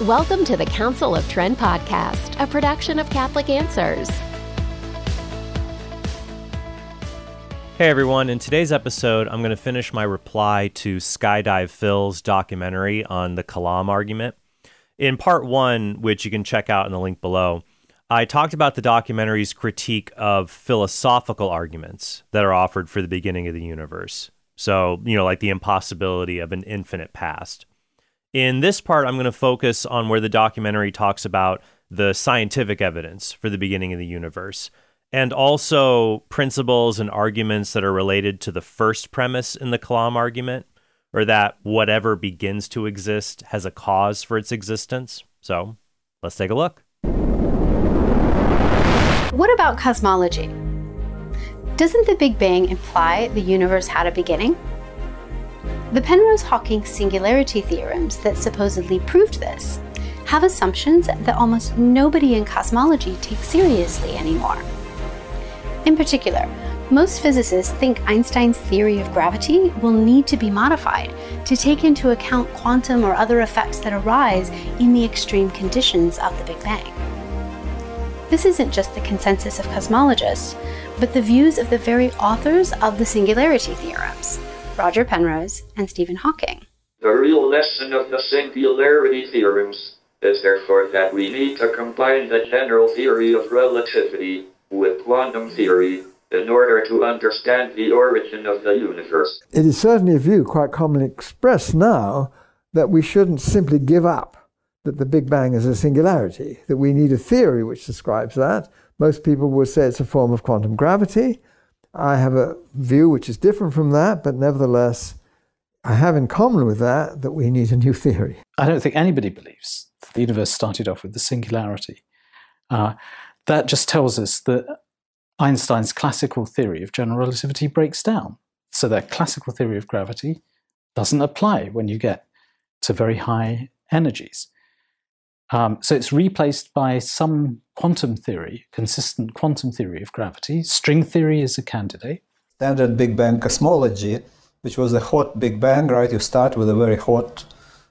Welcome to the Council of Trent podcast, a production of Catholic Answers. Hey everyone, in today's episode, I'm going to finish my reply to Skydive Phil's documentary on the Kalam argument. In part one, which you can check out in the link below, I talked about the documentary's critique of philosophical arguments that are offered for the beginning of the universe. So, like the impossibility of an infinite past. In this part, I'm going to focus on where the documentary talks about the scientific evidence for the beginning of the universe, and also principles and arguments that are related to the first premise in the Kalam argument, or that whatever begins to exist has a cause for its existence. So, let's take a look. What about cosmology? Doesn't the Big Bang imply the universe had a beginning? The Penrose-Hawking singularity theorems that supposedly proved this have assumptions that almost nobody in cosmology takes seriously anymore. In particular, most physicists think Einstein's theory of gravity will need to be modified to take into account quantum or other effects that arise in the extreme conditions of the Big Bang. This isn't just the consensus of cosmologists, but the views of the very authors of the singularity theorems, Roger Penrose and Stephen Hawking. The real lesson of the singularity theorems is therefore that we need to combine the general theory of relativity with quantum theory in order to understand the origin of the universe. It is certainly a view quite commonly expressed now that we shouldn't simply give up that the Big Bang is a singularity, that we need a theory which describes that. Most people would say it's a form of quantum gravity. I have a view which is different from that, but nevertheless, I have in common with that we need a new theory. I don't think anybody believes that the universe started off with the singularity. That just tells us that Einstein's classical theory of general relativity breaks down. So that classical theory of gravity doesn't apply when you get to very high energies. So it's replaced by some quantum theory, consistent quantum theory of gravity. String theory is a candidate. Standard Big Bang cosmology, which was a hot Big Bang, right? You start with a very hot,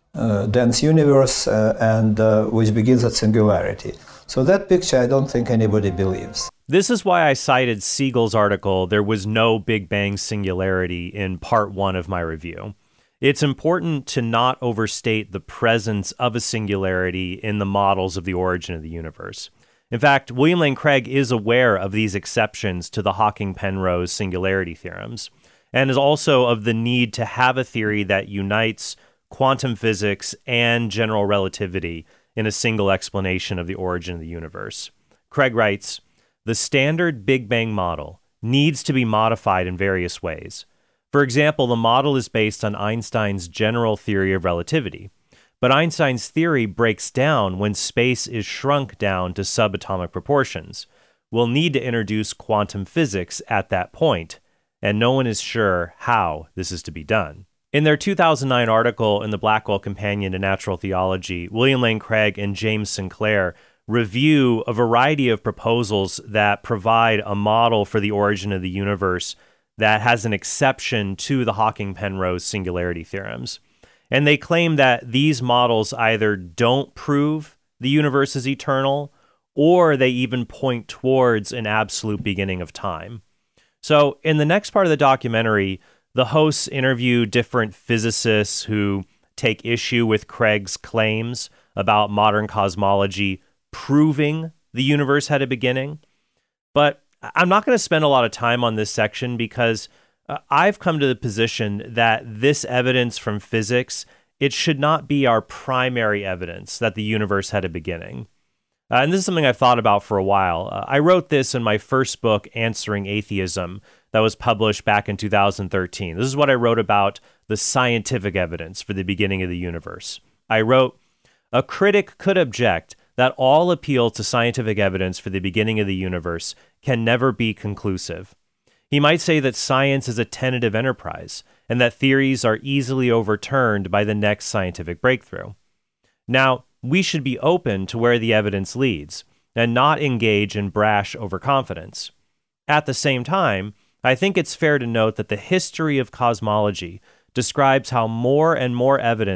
dense universe, and which begins at singularity. So that picture, I don't think anybody believes. This is why I cited Siegel's article, There Was No Big Bang Singularity, in part one of my review. It's important to not overstate the presence of a singularity in the models of the origin of the universe. In fact, William Lane Craig is aware of these exceptions to the Hawking-Penrose singularity theorems, and is also of the need to have a theory that unites quantum physics and general relativity in a single explanation of the origin of the universe. Craig writes, "The standard Big Bang model needs to be modified in various ways. For example, the model is based on Einstein's general theory of relativity, but Einstein's theory breaks down when space is shrunk down to subatomic proportions. We'll need to introduce quantum physics at that point, and no one is sure how this is to be done." In their 2009 article in the Blackwell Companion to Natural Theology, William Lane Craig and James Sinclair review a variety of proposals that provide a model for the origin of the universe that has an exception to the Hawking-Penrose singularity theorems. And they claim that these models either don't prove the universe is eternal, or they even point towards an absolute beginning of time. So in the next part of the documentary, the hosts interview different physicists who take issue with Craig's claims about modern cosmology proving the universe had a beginning. But I'm not going to spend a lot of time on this section because I've come to the position that this evidence from physics, it should not be our primary evidence that the universe had a beginning. And this is something I've thought about for a while. I wrote this in my first book, Answering Atheism, that was published back in 2013. This is what I wrote about the scientific evidence for the beginning of the universe. I wrote, "A critic could object that all appeal to scientific evidence for the beginning of the universe can never be conclusive. He might say that science is a tentative enterprise, and that theories are easily overturned by the next scientific breakthrough. Now, we should be open to where the evidence leads, and not engage in brash overconfidence. At the same time, I think it's fair to note that the history of cosmology describes how more and more evidence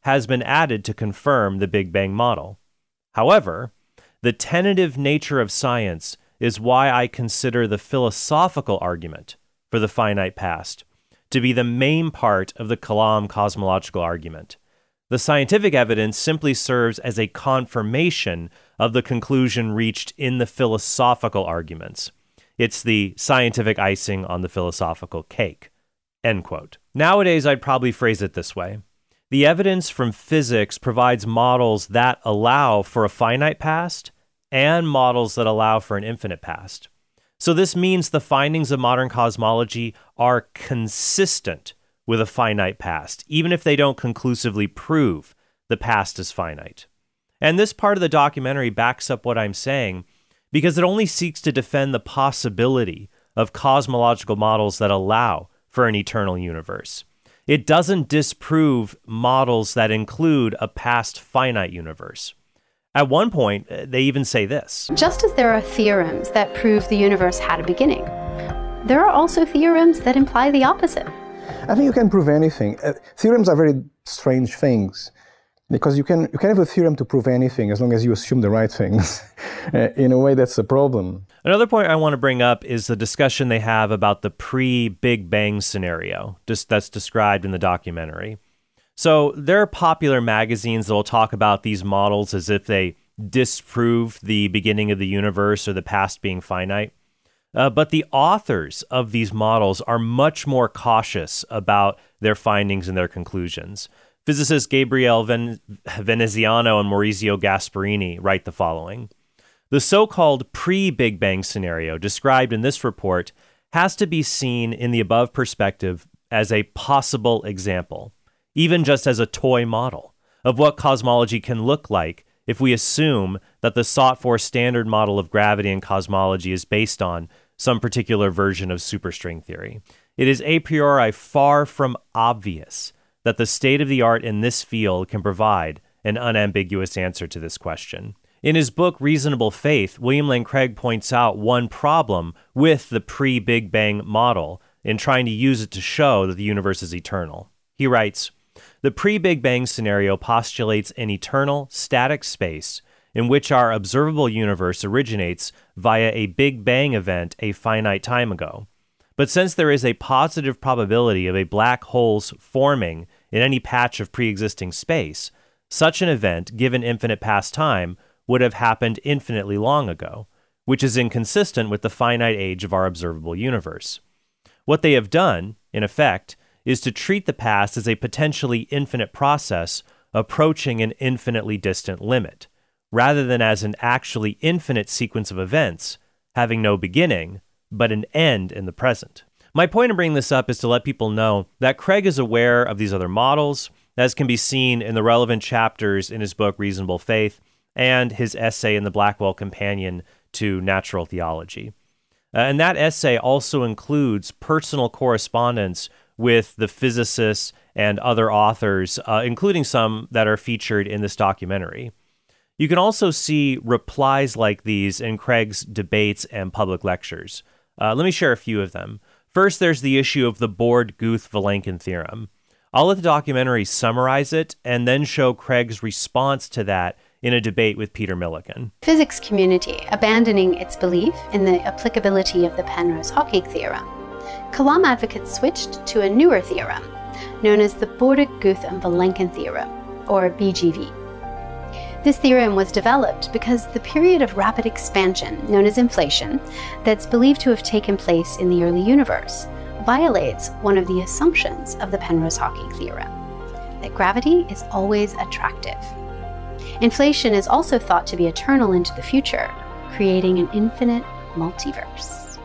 has been added to confirm the Big Bang model. However, the tentative nature of science is why I consider the philosophical argument for the finite past to be the main part of the Kalam cosmological argument. The scientific evidence simply serves as a confirmation of the conclusion reached in the philosophical arguments. It's the scientific icing on the philosophical cake." End quote. Nowadays, I'd probably phrase it this way. The evidence from physics provides models that allow for a finite past and models that allow for an infinite past. So this means the findings of modern cosmology are consistent with a finite past, even if they don't conclusively prove the past is finite. And this part of the documentary backs up what I'm saying because it only seeks to defend the possibility of cosmological models that allow for an eternal universe. It doesn't disprove models that include a past finite universe. At one point, they even say this: Just as there are theorems that prove the universe had a beginning, there are also theorems that imply the opposite. I think you can prove anything. Theorems are very strange things because you can have a theorem to prove anything as long as you assume the right things. In a way, that's a problem. Another point I want to bring up is the discussion they have about the pre-Big Bang scenario that's described in the documentary. So there are popular magazines that will talk about these models as if they disprove the beginning of the universe or the past being finite. But the authors of these models are much more cautious about their findings and their conclusions. Physicists Gabriele Veneziano and Maurizio Gasparini write the following: "The so-called pre-Big Bang scenario described in this report has to be seen in the above perspective as a possible example, even just as a toy model, of what cosmology can look like if we assume that the sought-for standard model of gravity and cosmology is based on some particular version of superstring theory. It is a priori far from obvious that the state-of-the-art in this field can provide an unambiguous answer to this question." In his book, Reasonable Faith, William Lane Craig points out one problem with the pre-Big Bang model in trying to use it to show that the universe is eternal. He writes, "The pre-Big Bang scenario postulates an eternal, static space in which our observable universe originates via a Big Bang event a finite time ago. But since there is a positive probability of a black hole's forming in any patch of pre-existing space, such an event, given infinite past time, would have happened infinitely long ago, which is inconsistent with the finite age of our observable universe. What they have done, in effect, is to treat the past as a potentially infinite process approaching an infinitely distant limit, rather than as an actually infinite sequence of events, having no beginning, but an end in the present." My point in bringing this up is to let people know that Craig is aware of these other models, as can be seen in the relevant chapters in his book Reasonable Faith and his essay in the Blackwell Companion to Natural Theology. And that essay also includes personal correspondence with the physicists and other authors, including some that are featured in this documentary. You can also see replies like these in Craig's debates and public lectures. Let me share a few of them. First, there's the issue of the Borde-Guth-Vilenkin theorem. I'll let the documentary summarize it and then show Craig's response to that in a debate with Peter Millikan. Physics community abandoning its belief in the applicability of the Penrose-Hawking theorem, Kalam advocates switched to a newer theorem known as the Borde-Guth-Vilenkin theorem, or BGV. This theorem was developed because the period of rapid expansion, known as inflation, that's believed to have taken place in the early universe, violates one of the assumptions of the Penrose-Hawking theorem, that gravity is always attractive. Inflation is also thought to be eternal into the future, creating an infinite multiverse.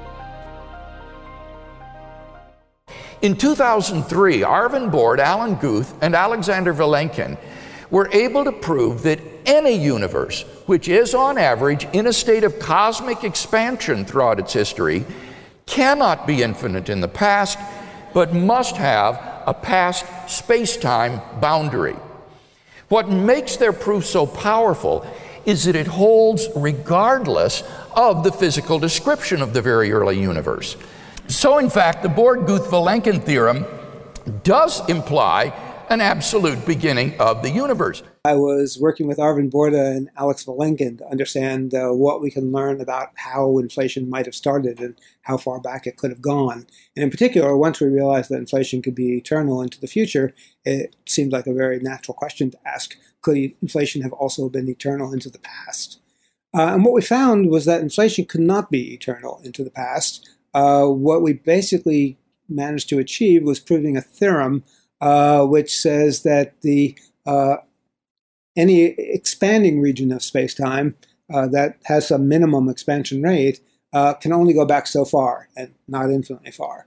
In 2003, Arvind Borde, Alan Guth, and Alexander Vilenkin were able to prove that any universe, which is on average in a state of cosmic expansion throughout its history, cannot be infinite in the past, but must have a past space-time boundary. What makes their proof so powerful is that it holds regardless of the physical description of the very early universe. So in fact, the Borde-Guth-Vilenkin theorem does imply an absolute beginning of the universe. I was working with Arvind Borda and Alex Valenkin to understand what we can learn about how inflation might have started and how far back it could have gone. And in particular, once we realized that inflation could be eternal into the future, it seemed like a very natural question to ask, could inflation have also been eternal into the past? And what we found was that inflation could not be eternal into the past. What we basically managed to achieve was proving a theorem which says that any expanding region of space-time that has some minimum expansion rate can only go back so far and not infinitely far.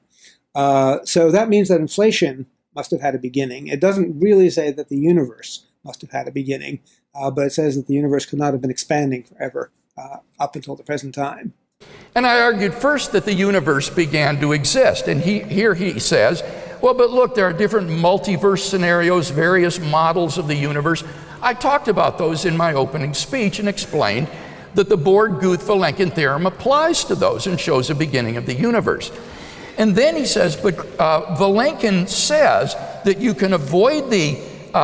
So that means that inflation must have had a beginning. It doesn't really say that the universe must have had a beginning, but it says that the universe could not have been expanding forever up until the present time. And I argued first that the universe began to exist. And here he says, well, but look, there are different multiverse scenarios, various models of the universe. I talked about those in my opening speech and explained that the Born-Guth-Vilenkin theorem applies to those and shows a beginning of the universe. And then he says, but Vilenkin says that you can avoid the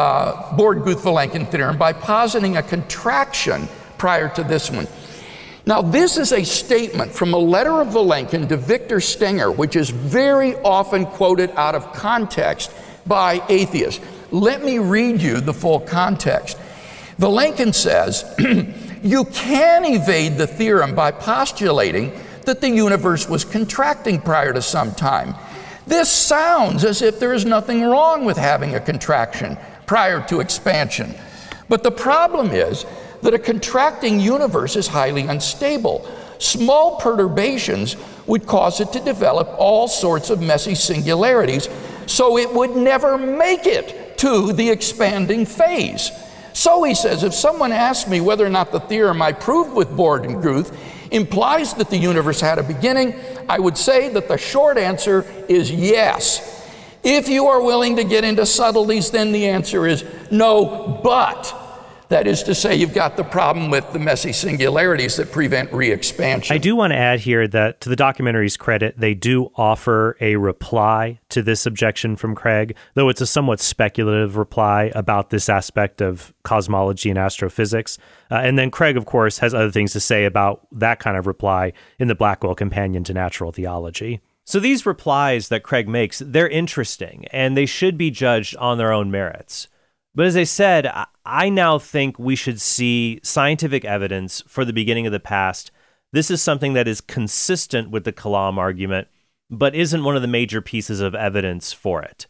Born-Guth-Vilenkin theorem by positing a contraction prior to this one. Now, this is a statement from a letter of Vilenkin to Victor Stenger, which is very often quoted out of context by atheists. Let me read you the full context. Vilenkin says, you can evade the theorem by postulating that the universe was contracting prior to some time. This sounds as if there is nothing wrong with having a contraction prior to expansion. But the problem is that a contracting universe is highly unstable. Small perturbations would cause it to develop all sorts of messy singularities, so it would never make it to the expanding phase. So he says, if someone asks me whether or not the theorem I proved with Born-Guth implies that the universe had a beginning, I would say that the short answer is yes. If you are willing to get into subtleties, then the answer is no, but. That is to say, you've got the problem with the messy singularities that prevent re-expansion. I do want to add here that, to the documentary's credit, they do offer a reply to this objection from Craig, though it's a somewhat speculative reply about this aspect of cosmology and astrophysics. And then Craig, of course, has other things to say about that kind of reply in the Blackwell Companion to Natural Theology. So these replies that Craig makes, they're interesting, and they should be judged on their own merits. But as I said, I now think we should see scientific evidence for the beginning of the past. This is something that is consistent with the Kalam argument, but isn't one of the major pieces of evidence for it.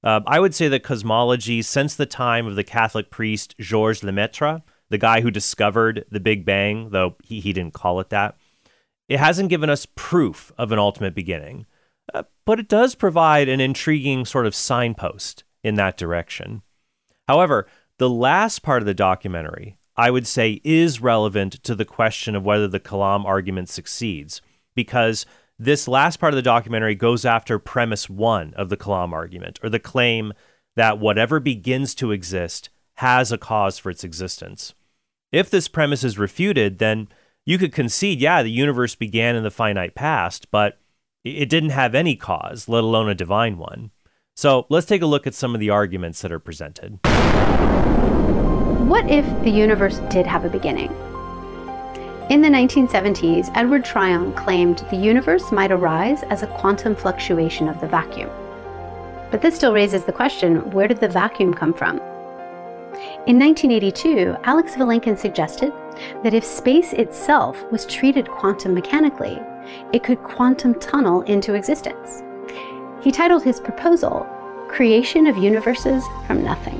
I would say that cosmology, since the time of the Catholic priest Georges Lemaitre, the guy who discovered the Big Bang, though he didn't call it that, it hasn't given us proof of an ultimate beginning. But it does provide an intriguing sort of signpost in that direction. However, the last part of the documentary, I would say, is relevant to the question of whether the Kalam argument succeeds, because this last part of the documentary goes after premise one of the Kalam argument, or the claim that whatever begins to exist has a cause for its existence. If this premise is refuted, then you could concede, yeah, the universe began in the finite past, but it didn't have any cause, let alone a divine one. So let's take a look at some of the arguments that are presented. What if the universe did have a beginning? In the 1970s, Edward Tryon claimed the universe might arise as a quantum fluctuation of the vacuum. But this still raises the question, where did the vacuum come from? In 1982, Alex Vilenkin suggested that if space itself was treated quantum mechanically, it could quantum tunnel into existence. He titled his proposal, Creation of Universes from Nothing.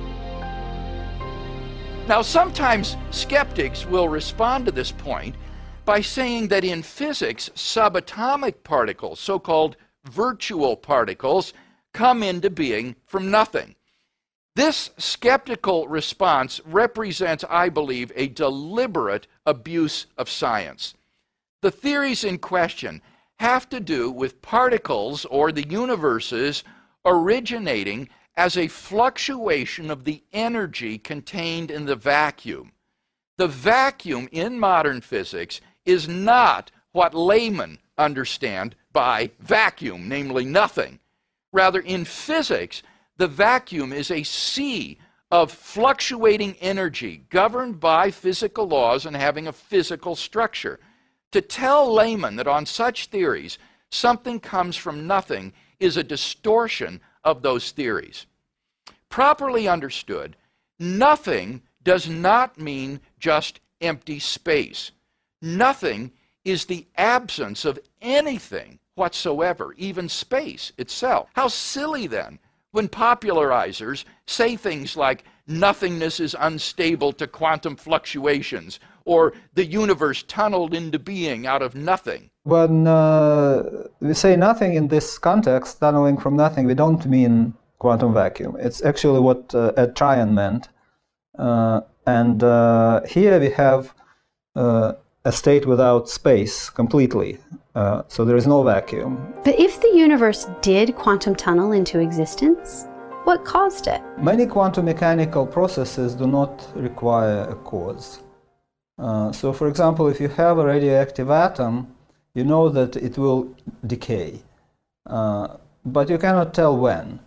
Now, sometimes skeptics will respond to this point by saying that in physics, subatomic particles, so-called virtual particles, come into being from nothing. This skeptical response represents, I believe, a deliberate abuse of science. The theories in question have to do with particles or the universes originating as a fluctuation of the energy contained in the vacuum. The vacuum in modern physics is not what laymen understand by vacuum, namely nothing. Rather, in physics, The vacuum is a sea of fluctuating energy governed by physical laws and having a physical structure. To tell laymen that on such theories something comes from nothing is a distortion of those theories. Properly understood, nothing does not mean just empty space. Nothing is the absence of anything whatsoever, even space itself. How silly then when popularizers say things like nothingness is unstable to quantum fluctuations, or the universe tunneled into being out of nothing. When we say nothing in this context, tunneling from nothing, we don't mean quantum vacuum. It's actually what Ed Tryon meant. And here we have a state without space completely. So there is no vacuum. But if the universe did quantum tunnel into existence, what caused it? Many quantum mechanical processes do not require a cause. So for example, if you have a radioactive atom, you know that it will decay, but you cannot tell when.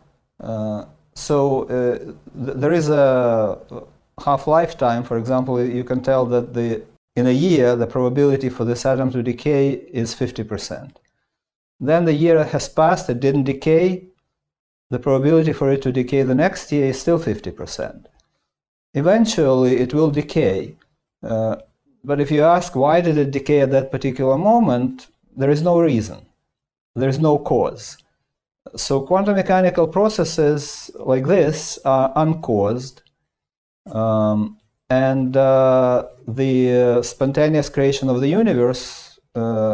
There is a half-life time. For example, you can tell that in a year, the probability for this atom to decay is 50%. Then the year has passed, it didn't decay. The probability for it to decay the next year is still 50%. Eventually, it will decay. But if you ask why did it decay at that particular moment, there is no reason. There is no cause. So quantum mechanical processes like this are uncaused. And the spontaneous creation of the universe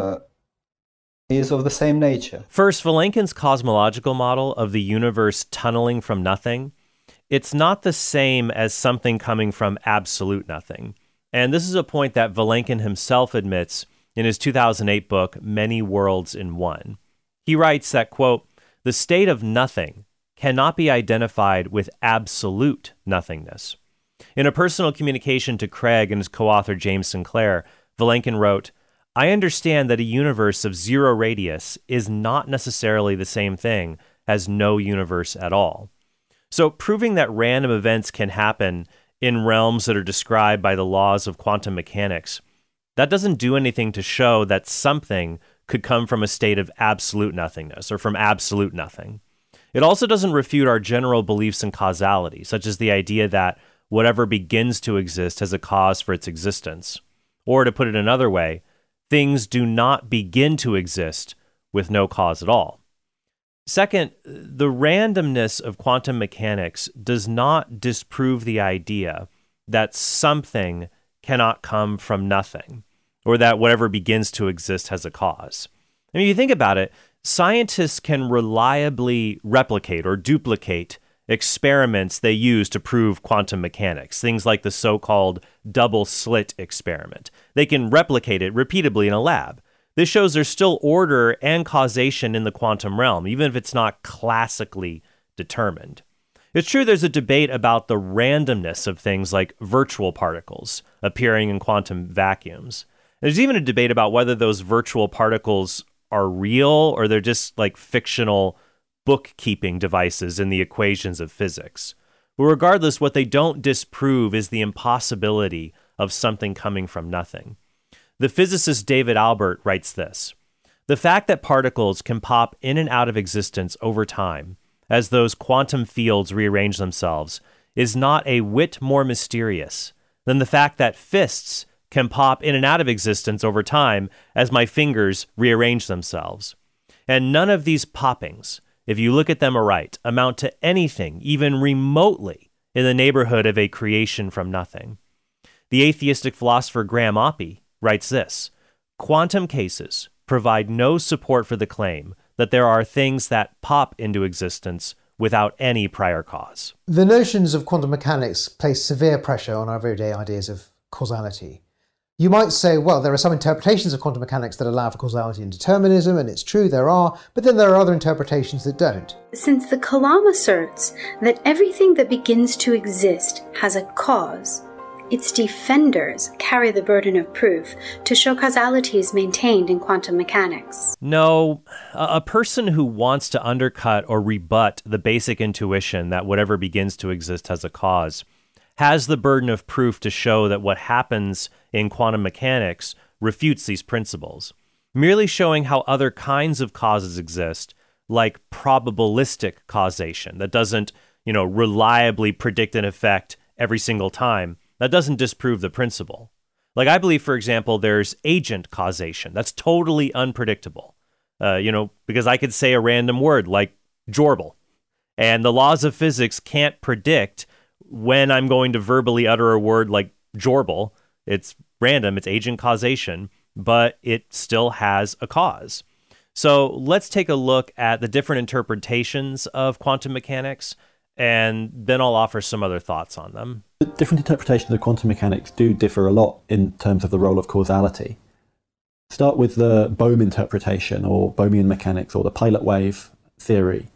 is of the same nature. First, Vilenkin's cosmological model of the universe tunneling from nothing, it's not the same as something coming from absolute nothing. And this is a point that Vilenkin himself admits in his 2008 book, Many Worlds in One. He writes that, quote, "The state of nothing cannot be identified with absolute nothingness." In a personal communication to Craig and his co-author James Sinclair, Vilenkin wrote, "I understand that a universe of zero radius is not necessarily the same thing as no universe at all." So proving that random events can happen in realms that are described by the laws of quantum mechanics, that doesn't do anything to show that something could come from a state of absolute nothingness or from absolute nothing. It also doesn't refute our general beliefs in causality, such as the idea that whatever begins to exist has a cause for its existence. Or to put it another way, things do not begin to exist with no cause at all. Second, the randomness of quantum mechanics does not disprove the idea that something cannot come from nothing, or that whatever begins to exist has a cause. I mean, if you think about it, scientists can reliably replicate or duplicate experiments they use to prove quantum mechanics, things like the so-called double slit experiment. They can replicate it repeatedly in a lab. This shows there's still order and causation in the quantum realm, even if it's not classically determined. It's true there's a debate about the randomness of things like virtual particles appearing in quantum vacuums. There's even a debate about whether those virtual particles are real or they're just like fictional bookkeeping devices in the equations of physics. But regardless, what they don't disprove is the impossibility of something coming from nothing. The physicist David Albert writes this: "The fact that particles can pop in and out of existence over time, as those quantum fields rearrange themselves, is not a whit more mysterious than the fact that fists can pop in and out of existence over time as my fingers rearrange themselves. And none of these poppings, if you look at them aright, amount to anything even remotely in the neighborhood of a creation from nothing." The atheistic philosopher Graham Oppy writes this: "Quantum cases provide no support for the claim that there are things that pop into existence without any prior cause." The notions of quantum mechanics place severe pressure on our everyday ideas of causality. You might say, well, there are some interpretations of quantum mechanics that allow for causality and determinism, and it's true there are, but then there are other interpretations that don't. Since the Kalam asserts that everything that begins to exist has a cause, its defenders carry the burden of proof to show causality is maintained in quantum mechanics. No, a person who wants to undercut or rebut the basic intuition that whatever begins to exist has a cause has the burden of proof to show that what happens in quantum mechanics refutes these principles. Merely showing how other kinds of causes exist, like probabilistic causation, that doesn't, reliably predict an effect every single time, that doesn't disprove the principle. Like I believe, for example, there's agent causation. That's totally unpredictable. Because I could say a random word like Jorbel, and the laws of physics can't predict when I'm going to verbally utter a word like Jorbel. It's random, it's agent causation, but it still has a cause. So let's take a look at the different interpretations of quantum mechanics, and then I'll offer some other thoughts on them. Different interpretations of quantum mechanics do differ a lot in terms of the role of causality. Start with the Bohm interpretation, or Bohmian mechanics, or the pilot wave theory.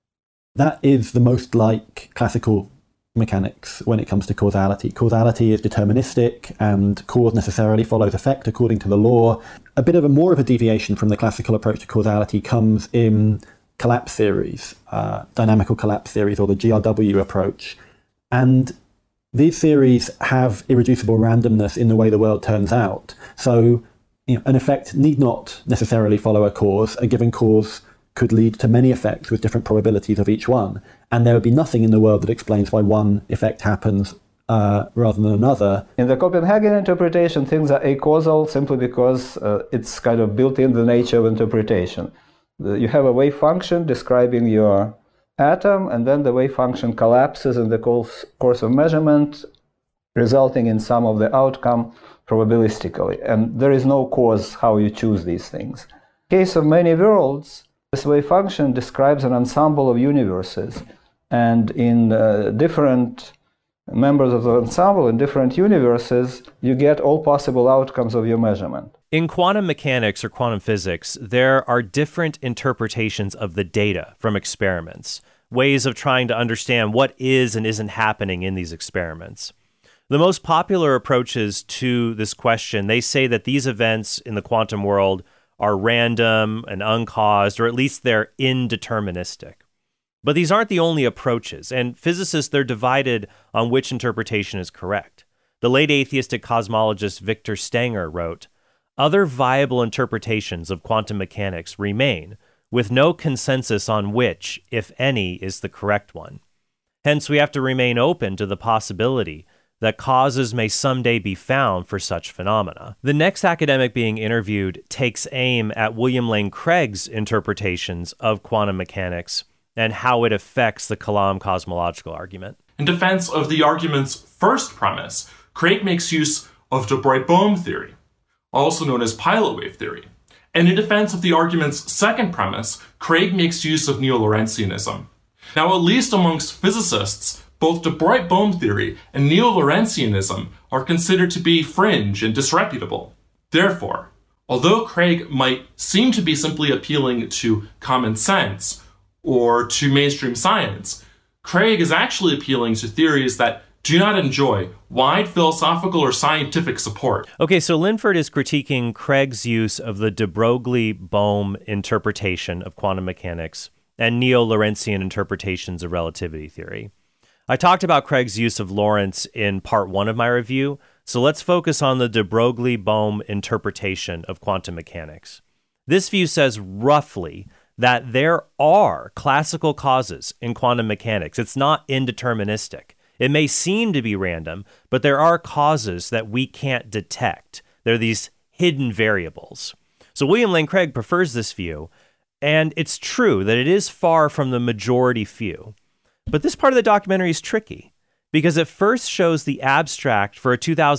That is the most like classical mechanics when it comes to causality. Causality is deterministic, and cause necessarily follows effect according to the law. A bit of more of a deviation from the classical approach to causality comes in collapse theories, dynamical collapse theories, or the GRW approach. And these theories have irreducible randomness in the way the world turns out. So an effect need not necessarily follow a cause. A given cause could lead to many effects with different probabilities of each one. And there would be nothing in the world that explains why one effect happens rather than another. In the Copenhagen interpretation, things are acausal simply because it's kind of built in the nature of interpretation. You have a wave function describing your atom, and then the wave function collapses in the course of measurement, resulting in some of the outcome probabilistically. And there is no cause how you choose these things. In the case of many worlds, this wave function describes an ensemble of universes. And in different members of the ensemble in different universes, you get all possible outcomes of your measurement. In quantum mechanics or quantum physics, there are different interpretations of the data from experiments, ways of trying to understand what is and isn't happening in these experiments. The most popular approaches to this question, they say that these events in the quantum world are random and uncaused, or at least they're indeterministic. But these aren't the only approaches, and physicists, they're divided on which interpretation is correct. The late atheistic cosmologist Victor Stenger wrote, "Other viable interpretations of quantum mechanics remain, with no consensus on which, if any, is the correct one. Hence, we have to remain open to the possibility that causes may someday be found for such phenomena." The next academic being interviewed takes aim at William Lane Craig's interpretations of quantum mechanics and how it affects the Kalam cosmological argument. In defense of the argument's first premise, Craig makes use of de Broglie-Bohm theory, also known as pilot wave theory. And in defense of the argument's second premise, Craig makes use of neo-Lorentzianism. Now, at least amongst physicists, both de Broglie-Bohm theory and neo-Lorentzianism are considered to be fringe and disreputable. Therefore, although Craig might seem to be simply appealing to common sense or to mainstream science, Craig is actually appealing to theories that do not enjoy wide philosophical or scientific support. Okay, so Linford is critiquing Craig's use of the de Broglie-Bohm interpretation of quantum mechanics and neo-Lorentzian interpretations of relativity theory. I talked about Craig's use of Lorentz in part 1 of my review, so let's focus on the de Broglie-Bohm interpretation of quantum mechanics. This view says roughly that there are classical causes in quantum mechanics. It's not indeterministic. It may seem to be random, but there are causes that we can't detect. They're these hidden variables. So William Lane Craig prefers this view, and it's true that it is far from the majority few. But this part of the documentary is tricky because it first shows the abstract for a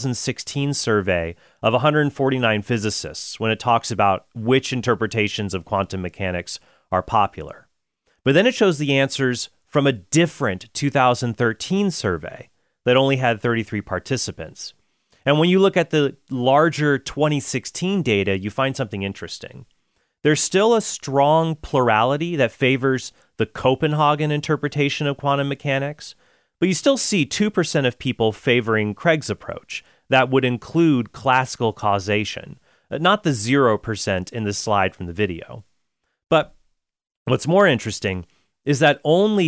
2016 survey of 149 physicists when it talks about which interpretations of quantum mechanics are popular. But then it shows the answers from a different 2013 survey that only had 33 participants. And when you look at the larger 2016 data, you find something interesting. There's still a strong plurality that favors the Copenhagen interpretation of quantum mechanics, But you still see 2% of people favoring Craig's approach. That would include classical causation, not the 0% in the slide from the video. But what's more interesting is that only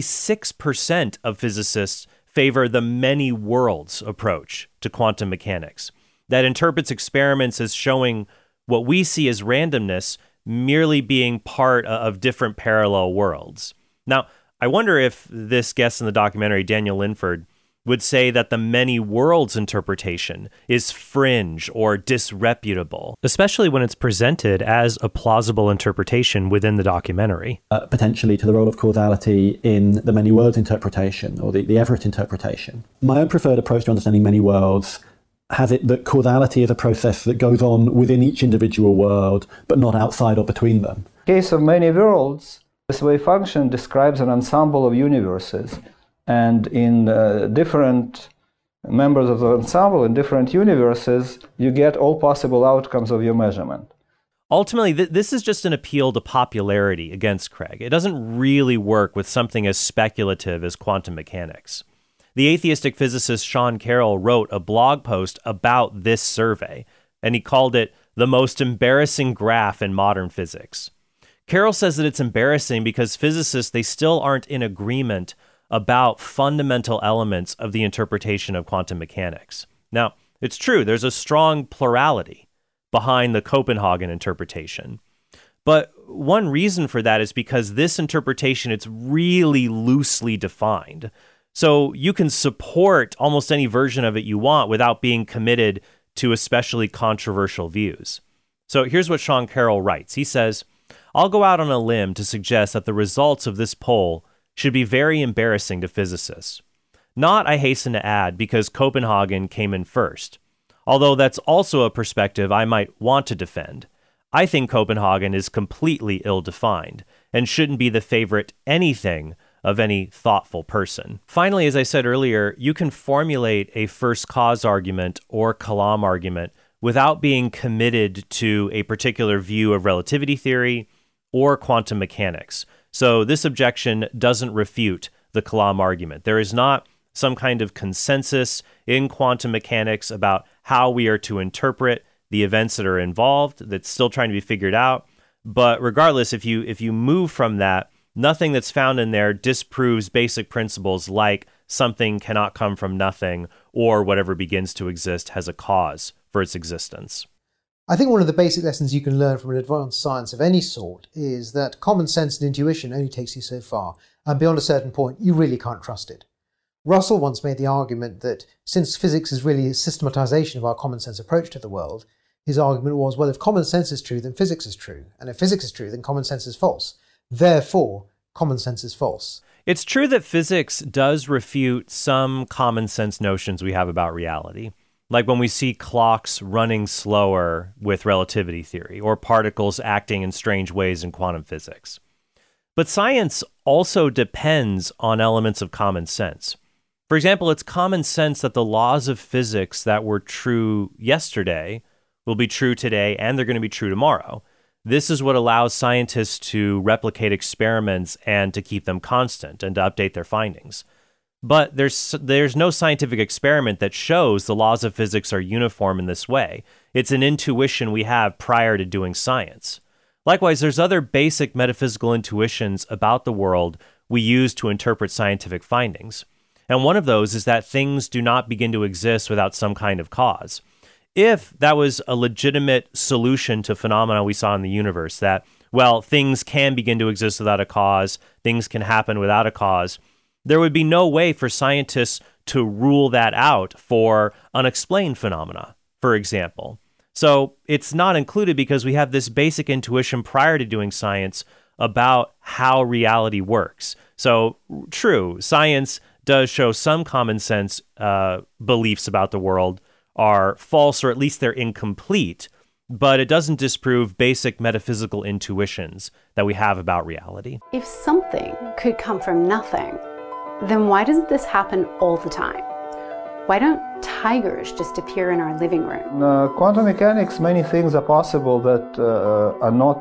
6% of physicists favor the many worlds approach to quantum mechanics that interprets experiments as showing what we see as randomness merely being part of different parallel worlds. Now, I wonder if this guest in the documentary, Daniel Linford, would say that the many worlds interpretation is fringe or disreputable, especially when it's presented as a plausible interpretation within the documentary. Potentially to the role of causality in the many worlds interpretation, or the Everett interpretation. My own preferred approach to understanding many worlds has it that causality is a process that goes on within each individual world, but not outside or between them. In the case of many worlds, this wave function describes an ensemble of universes. And in different members of the ensemble in different universes, you get all possible outcomes of your measurement. Ultimately, this is just an appeal to popularity against Craig. It doesn't really work with something as speculative as quantum mechanics. The atheistic physicist Sean Carroll wrote a blog post about this survey, and he called it the most embarrassing graph in modern physics. Carroll says that it's embarrassing because physicists, they still aren't in agreement about fundamental elements of the interpretation of quantum mechanics. Now, it's true, there's a strong plurality behind the Copenhagen interpretation. But one reason for that is because this interpretation, it's really loosely defined. So you can support almost any version of it you want without being committed to especially controversial views. So here's what Sean Carroll writes. He says, "I'll go out on a limb to suggest that the results of this poll should be very embarrassing to physicists. Not, I hasten to add, because Copenhagen came in first, although that's also a perspective I might want to defend. I think Copenhagen is completely ill-defined and shouldn't be the favorite anything of any thoughtful person." Finally, as I said earlier, you can formulate a first cause argument or Kalam argument without being committed to a particular view of relativity theory or quantum mechanics. So this objection doesn't refute the Kalam argument. There is not some kind of consensus in quantum mechanics about how we are to interpret the events that are involved. That's still trying to be figured out. But regardless, if you move from that, nothing that's found in there disproves basic principles like something cannot come from nothing, or whatever begins to exist has a cause for its existence. I think one of the basic lessons you can learn from an advanced science of any sort is that common sense and intuition only takes you so far, and beyond a certain point, you really can't trust it. Russell once made the argument that since physics is really a systematization of our common sense approach to the world, his argument was, well, if common sense is true, then physics is true, and if physics is true, then common sense is false. Therefore, common sense is false. It's true that physics does refute some common sense notions we have about reality. Like when we see clocks running slower with relativity theory, or particles acting in strange ways in quantum physics. But science also depends on elements of common sense. For example, it's common sense that the laws of physics that were true yesterday will be true today, and they're going to be true tomorrow. This is what allows scientists to replicate experiments and to keep them constant and to update their findings. But there's no scientific experiment that shows the laws of physics are uniform in this way. It's an intuition we have prior to doing science. Likewise, there's other basic metaphysical intuitions about the world we use to interpret scientific findings. And one of those is that things do not begin to exist without some kind of cause. If that was a legitimate solution to phenomena we saw in the universe, that, well, things can begin to exist without a cause, things can happen without a cause, there would be no way for scientists to rule that out for unexplained phenomena, for example. So it's not included because we have this basic intuition prior to doing science about how reality works. So true, science does show some common sense beliefs about the world are false, or at least they're incomplete, but it doesn't disprove basic metaphysical intuitions that we have about reality. If something could come from nothing, then why doesn't this happen all the time? Why don't tigers just appear in our living room? In quantum mechanics, many things are possible that are not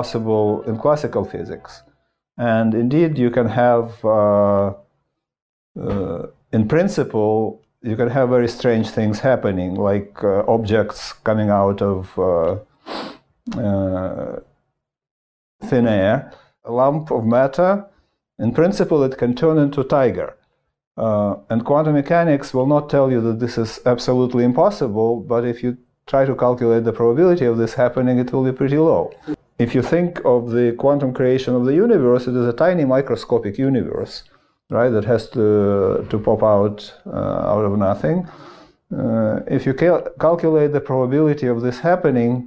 possible in classical physics. And indeed, you can have in principle, you can have very strange things happening, like objects coming out of thin air. A lump of matter, in principle, it can turn into a tiger. And quantum mechanics will not tell you that this is absolutely impossible, but if you try to calculate the probability of this happening, it will be pretty low. If you think of the quantum creation of the universe, it is a tiny microscopic universe, right, that has to pop out of nothing. If you calculate the probability of this happening,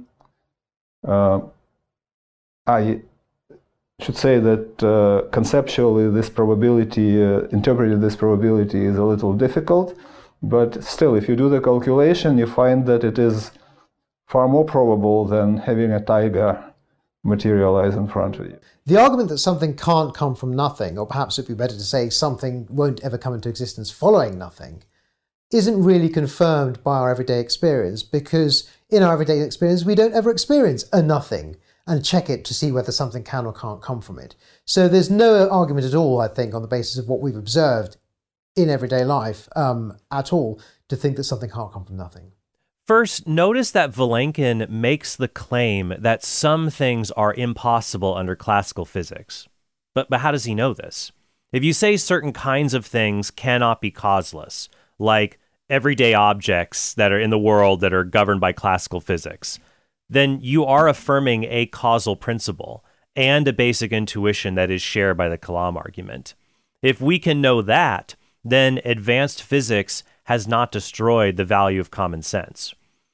I should say that conceptually this probability, interpreting this probability is a little difficult, but still, if you do the calculation, you find that it is far more probable than having a tiger materialize in front of you. The argument that something can't come from nothing, or perhaps it'd be better to say something won't ever come into existence following nothing, isn't really confirmed by our everyday experience, because in our everyday experience we don't ever experience a nothing and check it to see whether something can or can't come from it. So there's no argument at all, I think, on the basis of what we've observed in everyday life at all, to think that something can't come from nothing. First, notice that Vilenkin makes the claim that some things are impossible under classical physics. But how does he know this? If you say certain kinds of things cannot be causeless, like everyday objects that are in the world that are governed by classical physics, then you are affirming a causal principle and a basic intuition that is shared by the Kalam argument. If we can know that, then advanced physics has not destroyed the value of common sense.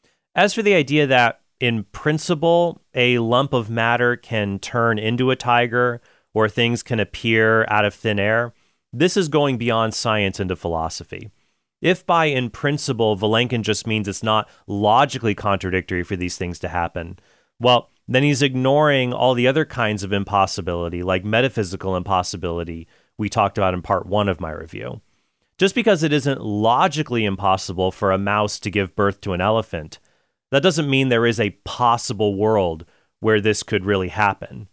As for the idea that, in principle, a lump of matter can turn into a tiger or things can appear out of thin air, this is going beyond science into philosophy. If by in principle, Vilenkin just means it's not logically contradictory for these things to happen, well, then he's ignoring all the other kinds of impossibility, like metaphysical impossibility we talked about in part 1 of my review. Just because it isn't logically impossible for a mouse to give birth to an elephant, that doesn't mean there is a possible world where this could really happen.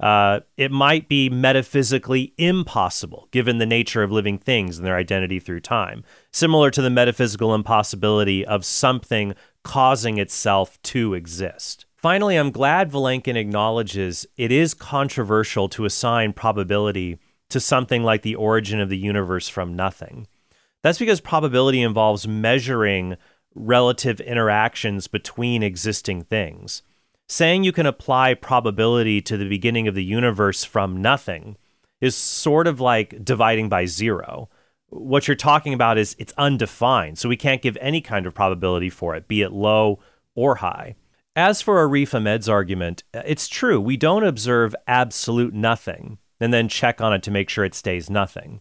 It might be metaphysically impossible, given the nature of living things and their identity through time, similar to the metaphysical impossibility of something causing itself to exist. Finally, I'm glad Vilenkin acknowledges it is controversial to assign probability to something like the origin of the universe from nothing. That's because probability involves measuring relative interactions between existing things. Saying you can apply probability to the beginning of the universe from nothing is sort of like dividing by zero. What you're talking about is it's undefined, so we can't give any kind of probability for it, be it low or high. As for Arif Ahmed's argument, it's true, we don't observe absolute nothing and then check on it to make sure it stays nothing.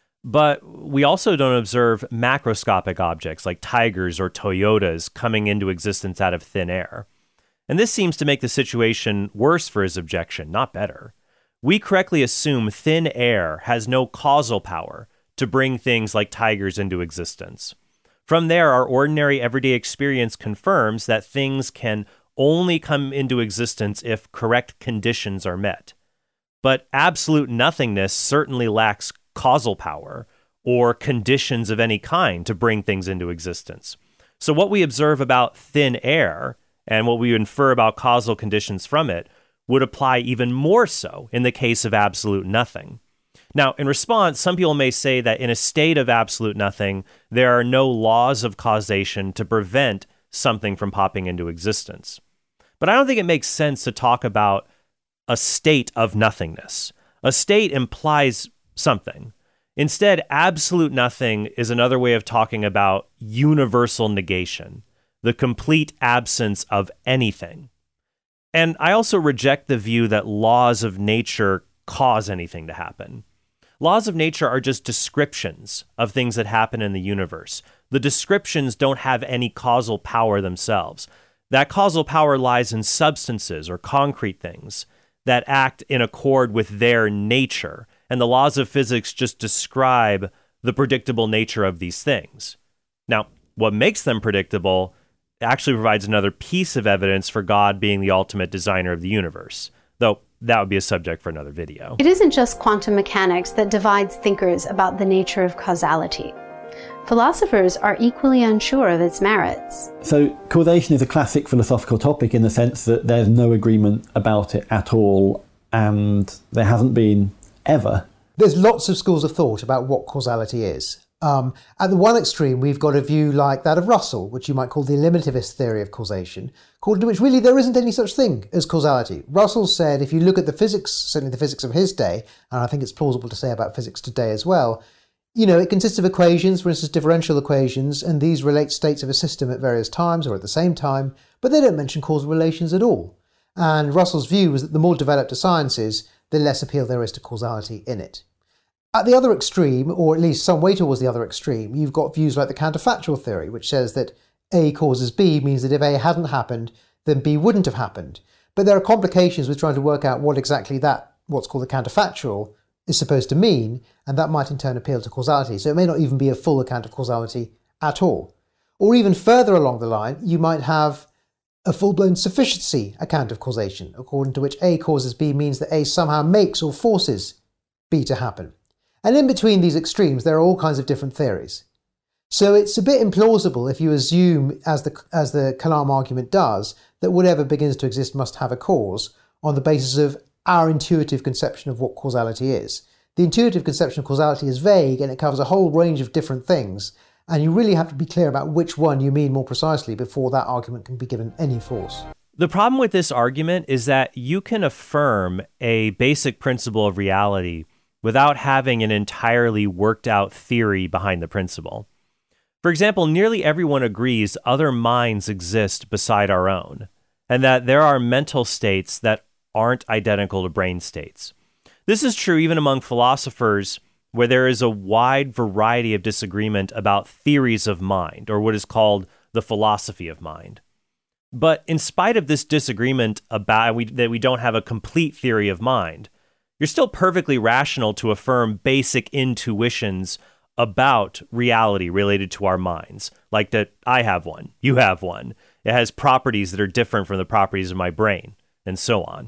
But we also don't observe macroscopic objects like tigers or Toyotas coming into existence out of thin air. And this seems to make the situation worse for his objection, not better. We correctly assume thin air has no causal power to bring things like tigers into existence. From there, our ordinary everyday experience confirms that things can only come into existence if correct conditions are met. But absolute nothingness certainly lacks causal power or conditions of any kind to bring things into existence. So what we observe about thin air and what we infer about causal conditions from it would apply even more so in the case of absolute nothing. Now, in response, some people may say that in a state of absolute nothing, there are no laws of causation to prevent something from popping into existence. But I don't think it makes sense to talk about a state of nothingness. A state implies something. Instead, absolute nothing is another way of talking about universal negation, the complete absence of anything. And I also reject the view that laws of nature cause anything to happen. Laws of nature are just descriptions of things that happen in the universe. The descriptions don't have any causal power themselves. That causal power lies in substances or concrete things that act in accord with their nature, and the laws of physics just describe the predictable nature of these things. Now, what makes them predictable actually provides another piece of evidence for God being the ultimate designer of the universe, though that would be a subject for another video. It isn't just quantum mechanics that divides thinkers about the nature of causality. Philosophers are equally unsure of its merits. So causation is a classic philosophical topic in the sense that there's no agreement about it at all, and there hasn't been ever. There's lots of schools of thought about what causality is. At the one extreme, we've got a view like that of Russell, which you might call the eliminativist theory of causation, according to which really there isn't any such thing as causality. Russell said if you look at the physics, certainly the physics of his day, and I think it's plausible to say about physics today as well, it consists of equations, for instance differential equations, and these relate states of a system at various times or at the same time, but they don't mention causal relations at all. And Russell's view was that the more developed a science is, the less appeal there is to causality in it. At the other extreme, or at least some way towards the other extreme, you've got views like the counterfactual theory, which says that A causes B means that if A hadn't happened, then B wouldn't have happened. But there are complications with trying to work out what exactly what's called the counterfactual, is supposed to mean, and that might in turn appeal to causality. So it may not even be a full account of causality at all. Or even further along the line, you might have a full-blown sufficiency account of causation, according to which A causes B means that A somehow makes or forces B to happen. And in between these extremes, there are all kinds of different theories. So it's a bit implausible if you assume, as the Kalam argument does, that whatever begins to exist must have a cause on the basis of our intuitive conception of what causality is. The intuitive conception of causality is vague and it covers a whole range of different things, and you really have to be clear about which one you mean more precisely before that argument can be given any force. The problem with this argument is that you can affirm a basic principle of reality without having an entirely worked out theory behind the principle. For example, nearly everyone agrees other minds exist beside our own, and that there are mental states that aren't identical to brain states. This is true even among philosophers, where there is a wide variety of disagreement about theories of mind, or what is called the philosophy of mind. But in spite of this disagreement about that we don't have a complete theory of mind, you're still perfectly rational to affirm basic intuitions about reality related to our minds, like that I have one, you have one. It has properties that are different from the properties of my brain, and so on.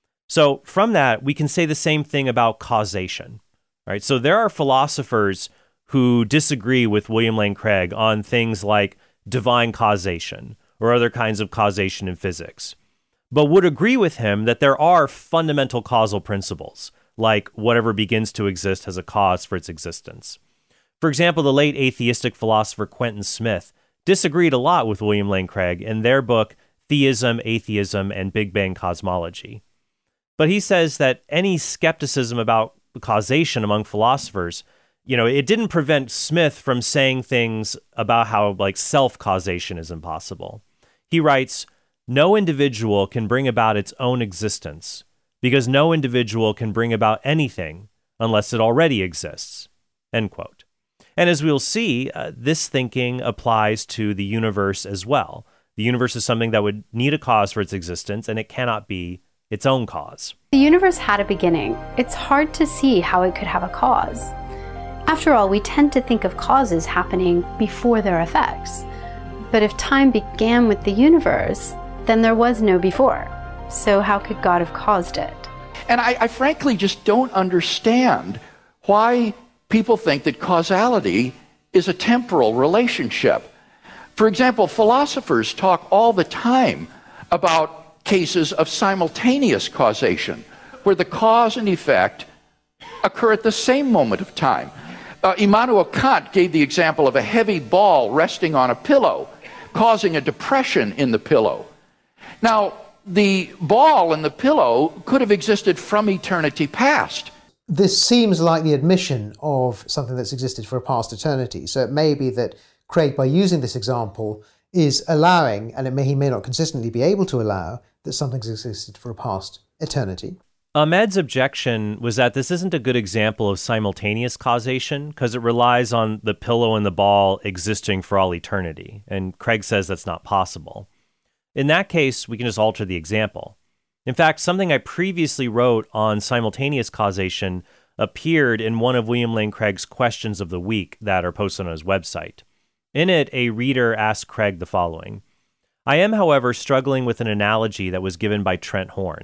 So from that, we can say the same thing about causation, right? So there are philosophers who disagree with William Lane Craig on things like divine causation or other kinds of causation in physics, but would agree with him that there are fundamental causal principles, like whatever begins to exist has a cause for its existence. For example, the late atheistic philosopher Quentin Smith disagreed a lot with William Lane Craig in their book, Theism, Atheism, and Big Bang Cosmology. But he says that any skepticism about causation among philosophers, it didn't prevent Smith from saying things about how, self-causation is impossible. He writes, "No individual can bring about its own existence, because no individual can bring about anything unless it already exists." End quote. And as we'll see, this thinking applies to the universe as well. The universe is something that would need a cause for its existence, and it cannot be its own cause. The universe had a beginning. It's hard to see how it could have a cause. After all, we tend to think of causes happening before their effects. But if time began with the universe, then there was no before. So how could God have caused it? And I frankly just don't understand why people think that causality is a temporal relationship. For example, philosophers talk all the time about cases of simultaneous causation, where the cause and effect occur at the same moment of time. Immanuel Kant gave the example of a heavy ball resting on a pillow, causing a depression in the pillow. Now, the ball and the pillow could have existed from eternity past. This seems like the admission of something that's existed for a past eternity. So it may be that Craig, by using this example, is allowing, and he may not consistently be able to allow, that something's existed for a past eternity. Ahmed's objection was that this isn't a good example of simultaneous causation because it relies on the pillow and the ball existing for all eternity, and Craig says that's not possible. In that case, we can just alter the example. In fact, something I previously wrote on simultaneous causation appeared in one of William Lane Craig's questions of the week that are posted on his website. In it, a reader asked Craig the following: "I am, however, struggling with an analogy that was given by Trent Horn.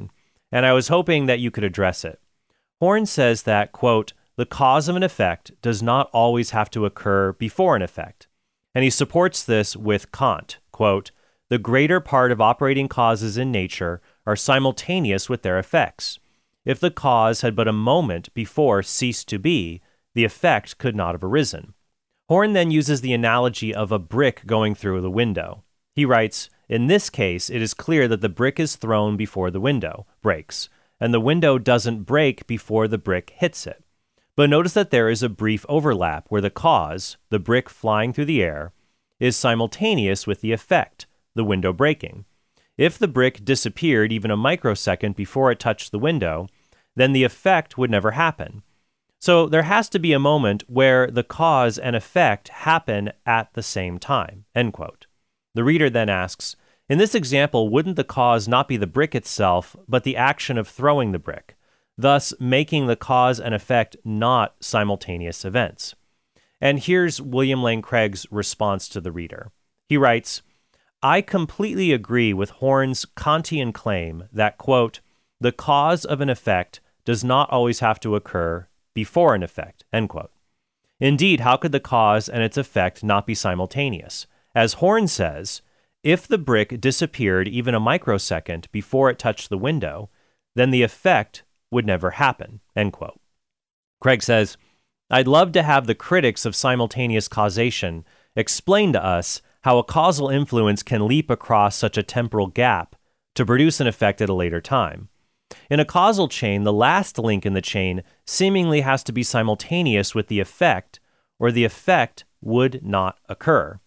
and I was hoping that you could address it. Horn says that, quote, the cause of an effect does not always have to occur before an effect. And he supports this with Kant, quote, the greater part of operating causes in nature are simultaneous with their effects. If the cause had but a moment before ceased to be, the effect could not have arisen. Horn then uses the analogy of a brick going through the window. He writes, in this case, it is clear that the brick is thrown before the window breaks, and the window doesn't break before the brick hits it. But notice that there is a brief overlap where the cause, the brick flying through the air, is simultaneous with the effect, the window breaking. If the brick disappeared even a microsecond before it touched the window, then the effect would never happen. So there has to be a moment where the cause and effect happen at the same time, end quote. The reader then asks, in this example, wouldn't the cause not be the brick itself, but the action of throwing the brick, thus making the cause and effect not simultaneous events? And here's William Lane Craig's response to the reader. He writes, I completely agree with Horn's Kantian claim that, quote, the cause of an effect does not always have to occur before an effect, end quote. Indeed, how could the cause and its effect not be simultaneous? As Horn says, if the brick disappeared even a microsecond before it touched the window, then the effect would never happen, end quote. Craig says, I'd love to have the critics of simultaneous causation explain to us how a causal influence can leap across such a temporal gap to produce an effect at a later time. In a causal chain, the last link in the chain seemingly has to be simultaneous with the effect, or the effect would not occur.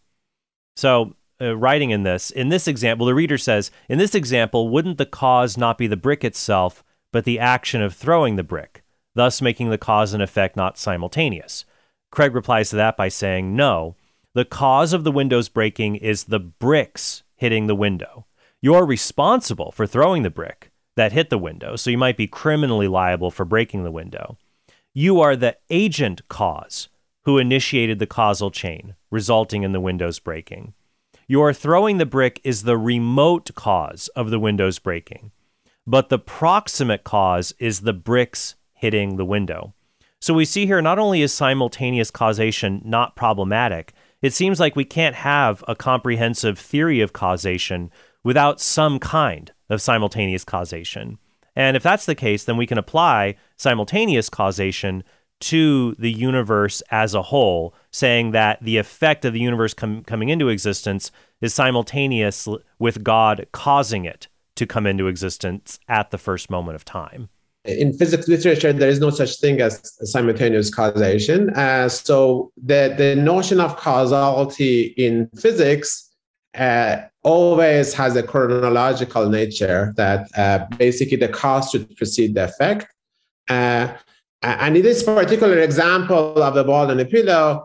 So, writing in this example, the reader says, in this example, wouldn't the cause not be the brick itself, but the action of throwing the brick, thus making the cause and effect not simultaneous? Craig replies to that by saying, no, the cause of the window's breaking is the bricks hitting the window. You're responsible for throwing the brick that hit the window, so you might be criminally liable for breaking the window. You are the agent cause who initiated the causal chain, resulting in the window's breaking. Your throwing the brick is the remote cause of the window's breaking, but the proximate cause is the bricks hitting the window. So we see here not only is simultaneous causation not problematic, it seems like we can't have a comprehensive theory of causation without some kind of simultaneous causation. And if that's the case, then we can apply simultaneous causation to the universe as a whole, saying that the effect of the universe coming into existence is simultaneous with God causing it to come into existence at the first moment of time. In physics literature, there is no such thing as simultaneous causation. So the notion of causality in physics always has a chronological nature, that basically the cause should precede the effect. And in this particular example of the ball and a pillow,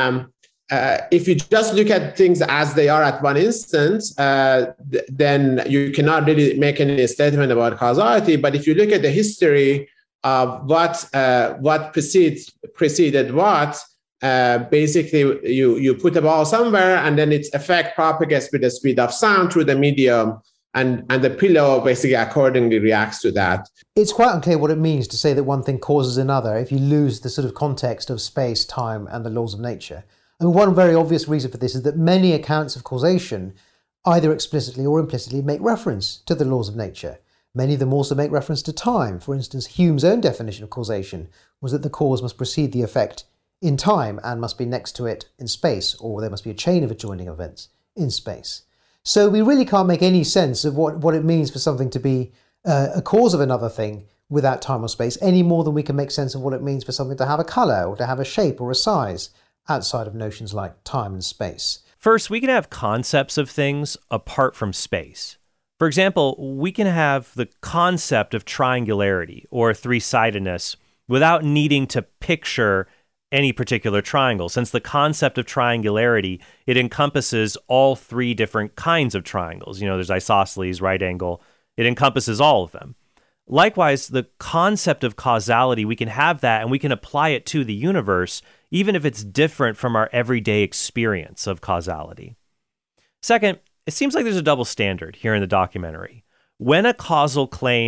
if you just look at things as they are at one instant, then you cannot really make any statement about causality. But if you look at the history of what preceded what, basically you put a ball somewhere and then its effect propagates with the speed of sound through the medium, and the pillow basically accordingly reacts to that. It's quite unclear what it means to say that one thing causes another if you lose the sort of context of space, time, and the laws of nature. And one very obvious reason for this is that many accounts of causation either explicitly or implicitly make reference to the laws of nature. Many of them also make reference to time. For instance, Hume's own definition of causation was that the cause must precede the effect in time and must be next to it in space, or there must be a chain of adjoining events in space. So we really can't make any sense of what it means for something to be a cause of another thing without time or space, any more than we can make sense of what it means for something to have a colour or to have a shape or a size outside of notions like time and space. First, we can have concepts of things apart from space. For example, we can have the concept of triangularity or three-sidedness without needing to picture any particular triangle. Since the concept of triangularity, it encompasses all three different kinds of triangles. You know, there's isosceles, right angle. It encompasses all of them. Likewise, the concept of causality, we can have that and we can apply it to the universe, even if it's different from our everyday experience of causality. Second, it seems like there's a double standard here in the documentary. When a causal claim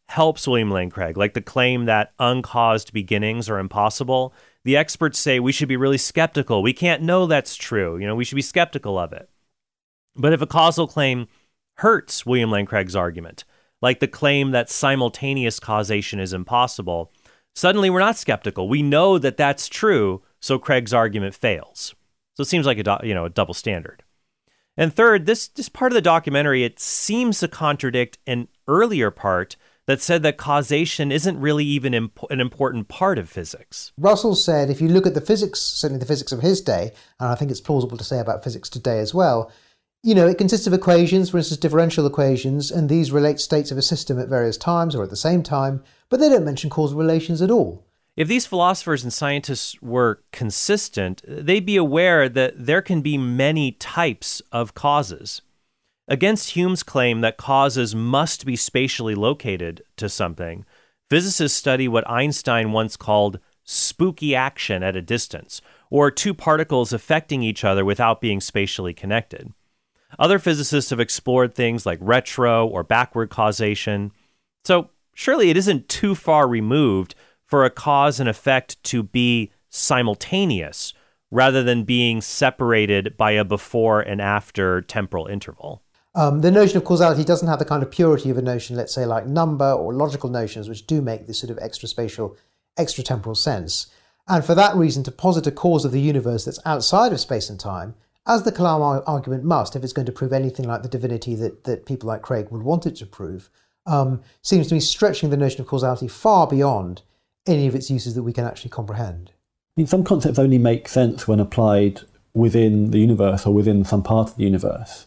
helps William Lane Craig, like the claim that uncaused beginnings are impossible, the experts say we should be really skeptical. We can't know that's true. We should be skeptical of it. But if a causal claim hurts William Lane Craig's argument, like the claim that simultaneous causation is impossible, suddenly we're not skeptical. We know that that's true, so Craig's argument fails. So it seems like a double standard. And third, this part of the documentary, it seems to contradict an earlier part that said that causation isn't really even an important part of physics. Russell said if you look at the physics, certainly the physics of his day, and I think it's plausible to say about physics today as well, it consists of equations, for instance, differential equations, and these relate states of a system at various times or at the same time, but they don't mention causal relations at all. If these philosophers and scientists were consistent, they'd be aware that there can be many types of causes. Against Hume's claim that causes must be spatially located to something, physicists study what Einstein once called spooky action at a distance, or two particles affecting each other without being spatially connected. Other physicists have explored things like retro or backward causation. So surely it isn't too far removed for a cause and effect to be simultaneous rather than being separated by a before and after temporal interval. The notion of causality doesn't have the kind of purity of a notion, let's say, like number or logical notions, which do make this sort of extra-spatial, extra-temporal sense. And for that reason, to posit a cause of the universe that's outside of space and time, as the Kalam argument must, if it's going to prove anything like the divinity that people like Craig would want it to prove, seems to me stretching the notion of causality far beyond any of its uses that we can actually comprehend. Some concepts only make sense when applied within the universe or within some part of the universe.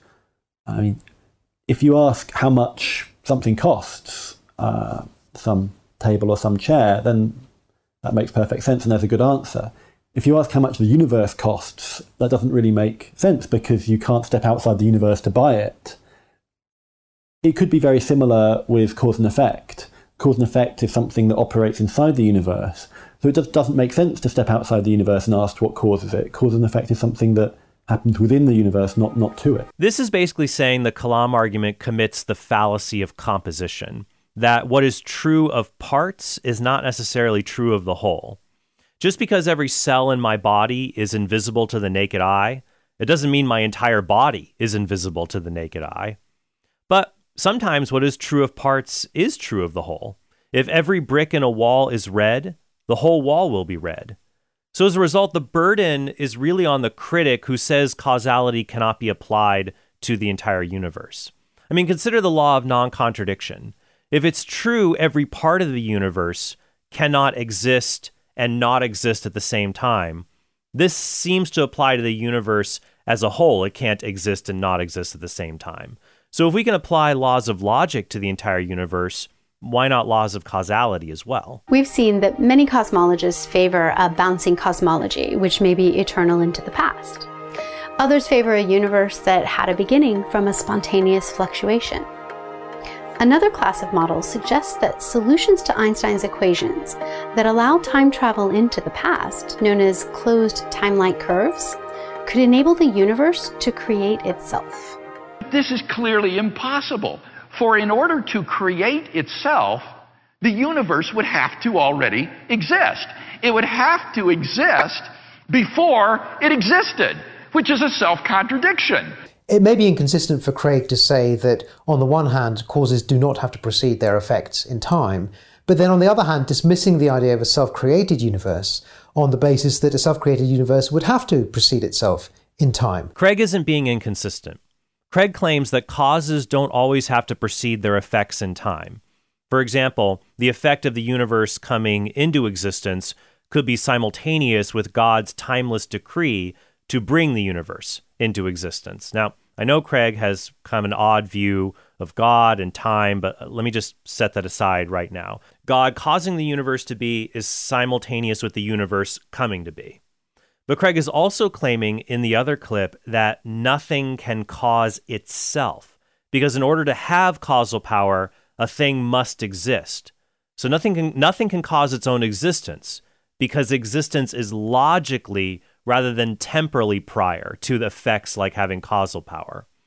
If you ask how much something costs, some table or some chair, then that makes perfect sense and there's a good answer. If you ask how much the universe costs, that doesn't really make sense because you can't step outside the universe to buy it. It could be very similar with cause and effect. Cause and effect is something that operates inside the universe, so it just doesn't make sense to step outside the universe and ask what causes it. Cause and effect is something that happens within the universe, not to it. This is basically saying the Kalam argument commits the fallacy of composition, that what is true of parts is not necessarily true of the whole. Just because every cell in my body is invisible to the naked eye, it doesn't mean my entire body is invisible to the naked eye. But sometimes what is true of parts is true of the whole. If every brick in a wall is red, the whole wall will be red. So as a result, the burden is really on the critic who says causality cannot be applied to the entire universe. Consider the law of non-contradiction. If it's true every part of the universe cannot exist and not exist at the same time, this seems to apply to the universe as a whole. It can't exist and not exist at the same time. So if we can apply laws of logic to the entire universe, why not laws of causality as well? We've seen that many cosmologists favor a bouncing cosmology, which may be eternal into the past. Others favor a universe that had a beginning from a spontaneous fluctuation. Another class of models suggests that solutions to Einstein's equations that allow time travel into the past, known as closed time-like curves, could enable the universe to create itself. This is clearly impossible, for in order to create itself, the universe would have to already exist. It would have to exist before it existed, which is a self-contradiction. It may be inconsistent for Craig to say that, on the one hand, causes do not have to precede their effects in time, but then on the other hand, dismissing the idea of a self-created universe on the basis that a self-created universe would have to precede itself in time. Craig isn't being inconsistent. Craig claims that causes don't always have to precede their effects in time. For example, the effect of the universe coming into existence could be simultaneous with God's timeless decree to bring the universe into existence. Now, I know Craig has kind of an odd view of God and time, but let me just set that aside right now. God causing the universe to be is simultaneous with the universe coming to be. But Craig is also claiming in the other clip that nothing can cause itself, because in order to have causal power, a thing must exist. So nothing can cause its own existence, because existence is logically rather than temporally prior to the effects like having causal power.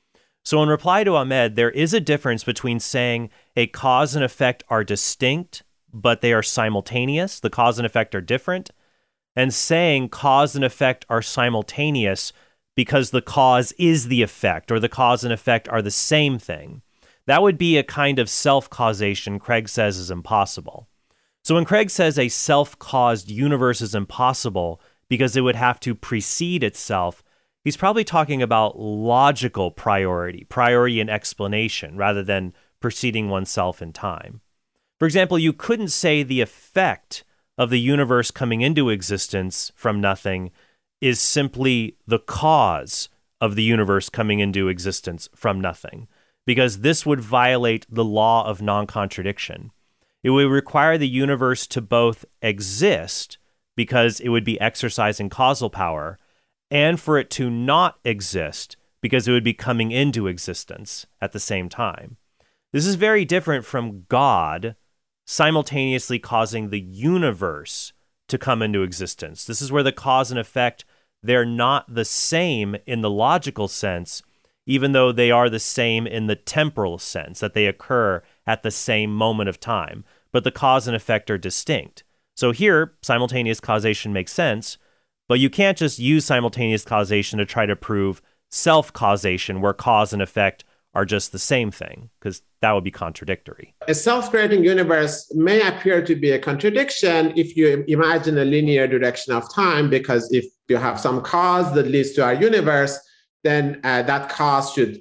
So in reply to Ahmed, there is a difference between saying a cause and effect are distinct, but they are simultaneous, the cause and effect are different, and saying cause and effect are simultaneous because the cause is the effect, or the cause and effect are the same thing. That would be a kind of self-causation Craig says is impossible. So when Craig says a self-caused universe is impossible because it would have to precede itself, he's probably talking about logical priority in explanation, rather than preceding oneself in time. For example, you couldn't say the effect of the universe coming into existence from nothing is simply the cause of the universe coming into existence from nothing, because this would violate the law of non-contradiction. It would require the universe to both exist, because it would be exercising causal power, and for it to not exist, because it would be coming into existence at the same time. This is very different from God simultaneously causing the universe to come into existence. This is where the cause and effect, they're not the same in the logical sense, even though they are the same in the temporal sense, that they occur at the same moment of time. But the cause and effect are distinct. So here, simultaneous causation makes sense, but you can't just use simultaneous causation to try to prove self-causation, where cause and effect are just the same thing, because that would be contradictory. A self-creating universe may appear to be a contradiction if you imagine a linear direction of time, because if you have some cause that leads to our universe, then that cause should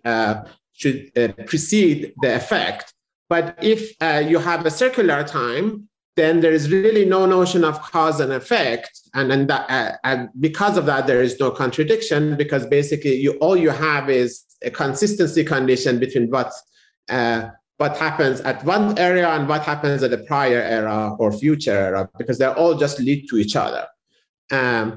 precede the effect. But if you have a circular time, then there is really no notion of cause and effect. And because of that, there is no contradiction, because basically all you have is a consistency condition between what happens at one era and what happens at a prior era or future era, because they all just lead to each other. And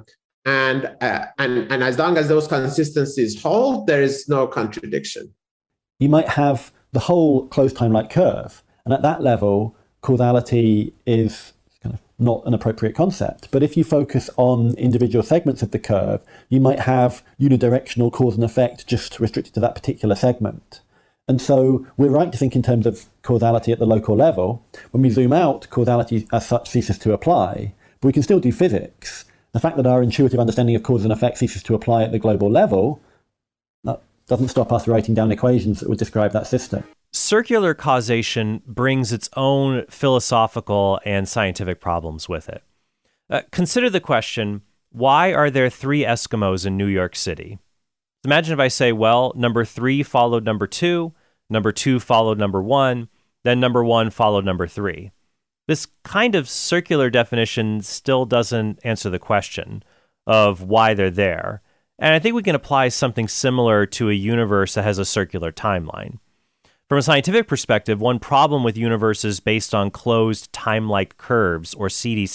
as long as those consistencies hold, there is no contradiction. You might have the whole closed time-like curve, and at that level, causality is kind of not an appropriate concept. But if you focus on individual segments of the curve, you might have unidirectional cause and effect just restricted to that particular segment. And so we're right to think in terms of causality at the local level. When we zoom out, causality as such ceases to apply, but we can still do physics. The fact that our intuitive understanding of cause and effect ceases to apply at the global level, that doesn't stop us writing down equations that would describe that system. Circular causation brings its own philosophical and scientific problems with it. Consider the question, why are there 3 Eskimos in New York City? Imagine if I say, well, number 3 followed number 2 followed number 1, then number 1 followed number 3. This kind of circular definition still doesn't answer the question of why they're there. And I think we can apply something similar to a universe that has a circular timeline. From a scientific perspective, one problem with universes based on closed time-like curves, or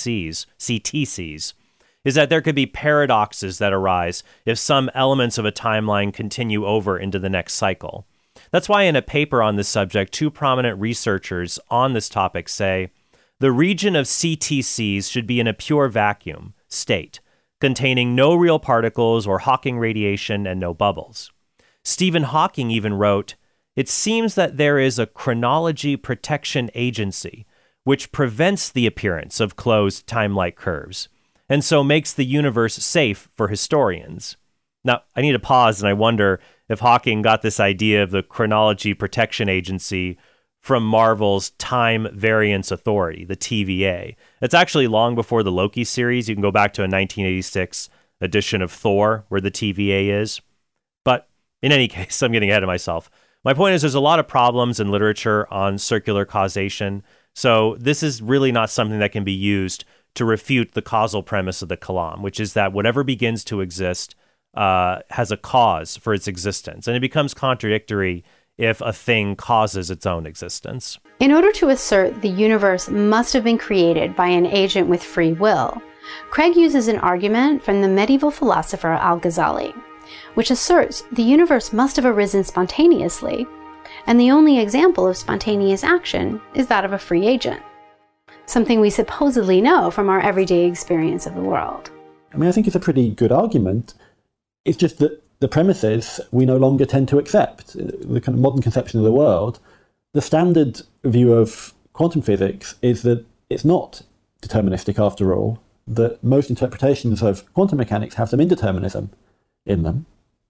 CTCs, is that there could be paradoxes that arise if some elements of a timeline continue over into the next cycle. That's why in a paper on this subject, 2 prominent researchers on this topic say, the region of CTCs should be in a pure vacuum state, containing no real particles or Hawking radiation and no bubbles. Stephen Hawking even wrote, it seems that there is a chronology protection agency which prevents the appearance of closed time-like curves, and so makes the universe safe for historians. Now, I need to pause, and I wonder if Hawking got this idea of the chronology protection agency from Marvel's Time Variance Authority, the TVA. It's actually long before the Loki series. You can go back to a 1986 edition of Thor where the TVA is. But in any case, I'm getting ahead of myself. My point is there's a lot of problems in literature on circular causation, so this is really not something that can be used to refute the causal premise of the Kalam, which is that whatever begins to exist has a cause for its existence, and it becomes contradictory if a thing causes its own existence. In order to assert the universe must have been created by an agent with free will, Craig uses an argument from the medieval philosopher Al-Ghazali, which asserts the universe must have arisen spontaneously, and the only example of spontaneous action is that of a free agent, something we supposedly know from our everyday experience of the world. I mean, I think it's a pretty good argument. It's just that the premises we no longer tend to accept. The kind of modern conception of the world, the standard view of quantum physics is that it's not deterministic after all, that most interpretations of quantum mechanics have some indeterminism in them.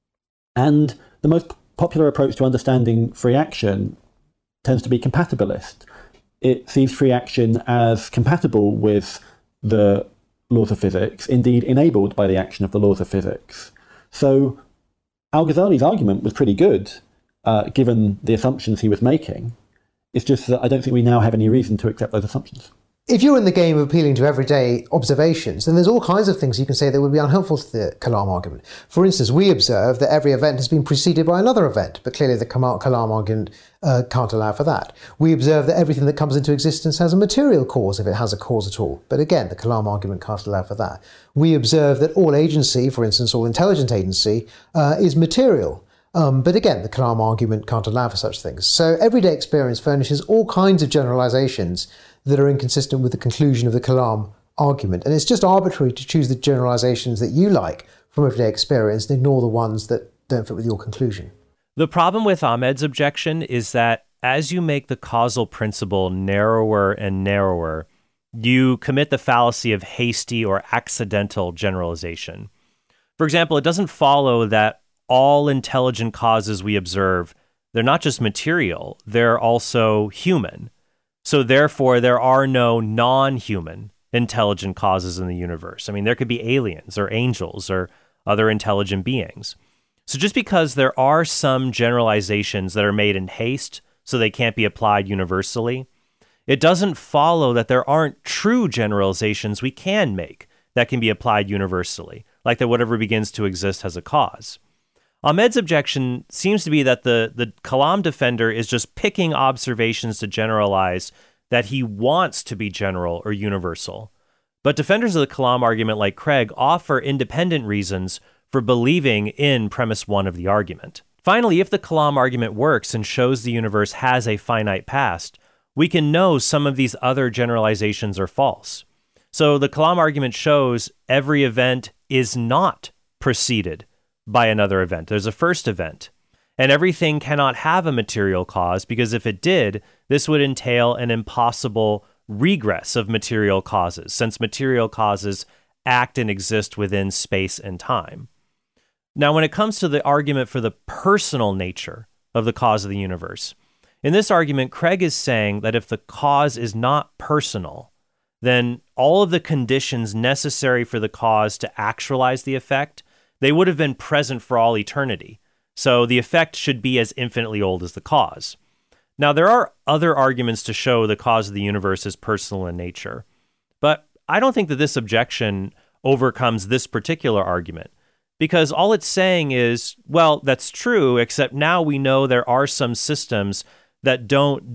And the most popular approach to understanding free action tends to be compatibilist. It sees free action as compatible with the laws of physics, indeed enabled by the action of the laws of physics. So Al-Ghazali's argument was pretty good, given the assumptions he was making. It's just that I don't think we now have any reason to accept those assumptions. If you're in the game of appealing to everyday observations, then there's all kinds of things you can say that would be unhelpful to the Kalam argument. For instance, we observe that every event has been preceded by another event, but clearly the Kalam argument can't allow for that. We observe that everything that comes into existence has a material cause, if it has a cause at all, but again, the Kalam argument can't allow for that. We observe that all agency, for instance, all intelligent agency, is material. But again, the Kalam argument can't allow for such things. So everyday experience furnishes all kinds of generalizations that are inconsistent with the conclusion of the Kalam argument. And it's just arbitrary to choose the generalizations that you like from everyday experience and ignore the ones that don't fit with your conclusion. The problem with Ahmed's objection is that as you make the causal principle narrower and narrower, you commit the fallacy of hasty or accidental generalization. For example, it doesn't follow that all intelligent causes we observe, they're not just material, they're also human. So therefore, there are no non-human intelligent causes in the universe. I mean, there could be aliens or angels or other intelligent beings. So just because there are some generalizations that are made in haste so they can't be applied universally, it doesn't follow that there aren't true generalizations we can make that can be applied universally, like that whatever begins to exist has a cause. Ahmed's objection seems to be that the Kalam defender is just picking observations to generalize that he wants to be general or universal. But defenders of the Kalam argument like Craig offer independent reasons for believing in premise one of the argument. Finally, if the Kalam argument works and shows the universe has a finite past, we can know some of these other generalizations are false. So the Kalam argument shows every event is not preceded by another event. There's a first event. And everything cannot have a material cause, because if it did, this would entail an impossible regress of material causes, since material causes act and exist within space and time. Now, when it comes to the argument for the personal nature of the cause of the universe, in this argument, Craig is saying that if the cause is not personal, then all of the conditions necessary for the cause to actualize the effect, they would have been present for all eternity. So the effect should be as infinitely old as the cause. Now, there are other arguments to show the cause of the universe is personal in nature, but I don't think that this objection overcomes this particular argument, because all it's saying is, well, that's true, except now we know there are some systems that don't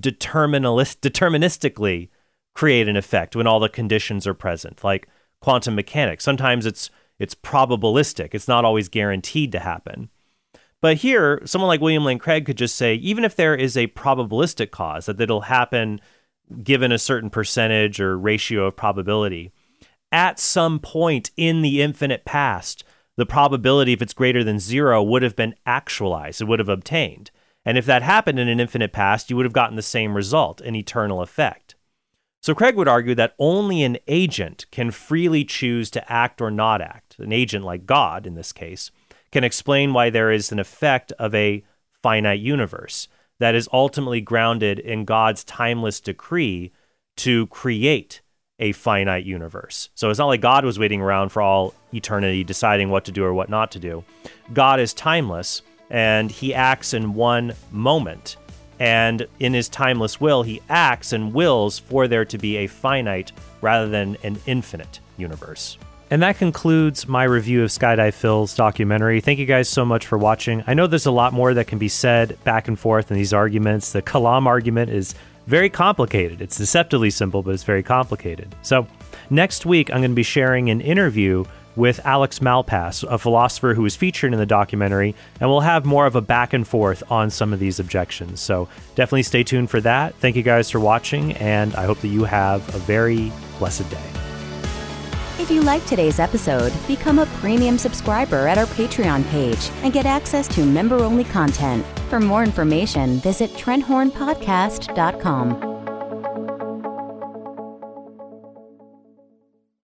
deterministically create an effect when all the conditions are present, like quantum mechanics. Sometimes it's probabilistic. It's not always guaranteed to happen. But here, someone like William Lane Craig could just say, even if there is a probabilistic cause, that it'll happen given a certain percentage or ratio of probability, at some point in the infinite past, the probability, if it's greater than 0, would have been actualized. It would have obtained. And if that happened in an infinite past, you would have gotten the same result, an eternal effect. So Craig would argue that only an agent can freely choose to act or not act. An agent like God, in this case, can explain why there is an effect of a finite universe that is ultimately grounded in God's timeless decree to create a finite universe. So it's not like God was waiting around for all eternity, deciding what to do or what not to do. God is timeless, and he acts in one moment. And in his timeless will, he acts and wills for there to be a finite rather than an infinite universe. And that concludes my review of Skydive Phil's documentary. Thank you guys so much for watching. I know there's a lot more that can be said back and forth in these arguments. The Kalam argument is very complicated. It's deceptively simple, but it's very complicated. So next week, I'm going to be sharing an interview with Alex Malpass, a philosopher who was featured in the documentary, and we'll have more of a back and forth on some of these objections. So definitely stay tuned for that. Thank you guys for watching, and I hope that you have a very blessed day. If you like today's episode, become a premium subscriber at our Patreon page and get access to member-only content. For more information, visit TrentHornPodcast.com.